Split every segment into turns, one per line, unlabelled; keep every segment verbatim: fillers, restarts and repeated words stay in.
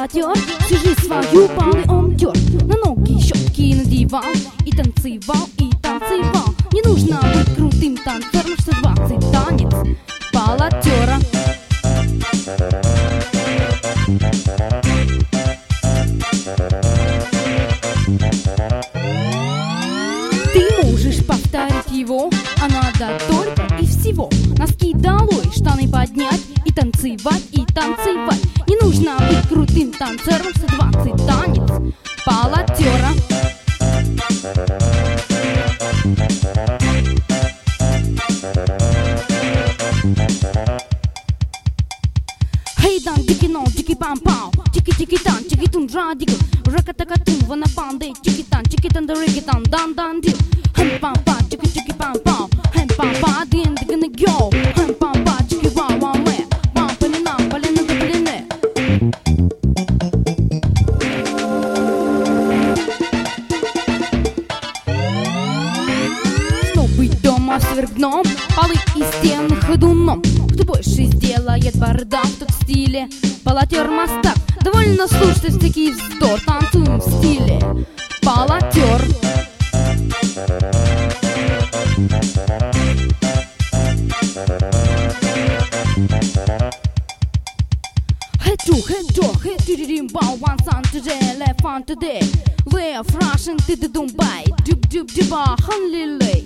полотер, всю жизнь свою пал и он тер. На ноги щетки надевал и танцевал, и танцевал. Не нужно быть крутым танцором, что двадцать танец полотера. Ты можешь повторить его, а надо только и всего. Носки долой, штаны поднять и танцевать, и танцевать. Не нужно быть крутым танцором, что двадцать танец полотера. Hey dan, diki no, diki pam pam, tiki tiki tan, tiki tun dra diku, rakatakatum, vana pande, tiki tan, tiki tan, the rigitan, dan dan dil, hem pam pam, tiki tiki pam pam, hem pam pam, the end gonna go, hem pam pam, tiki wa wa me, pam palina, palina the paline. Снова быть дома вверх дном, полы и стены ходуном. Кто больше сделает бардак, тот в стиле полотер мастак. Довольно слушать всякий вздор, танцуем в стиле полотер. Head to head to head to the rimbo, one son today, left on today. Left Russian to the Dubai, dub dub duba, hanlilay.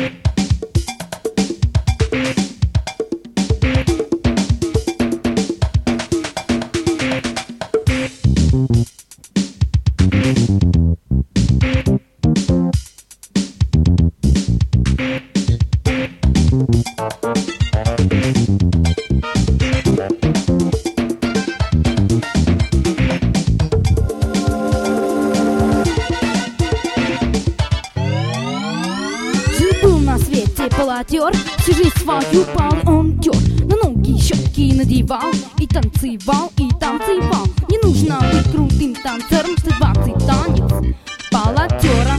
Жил-был на свете полотер, всю жизнь свою пал и он тер. На ноги щетки надевал и танцевал, и танцевал. Не нужно быть крутым танцором, что двадцать танец полотера.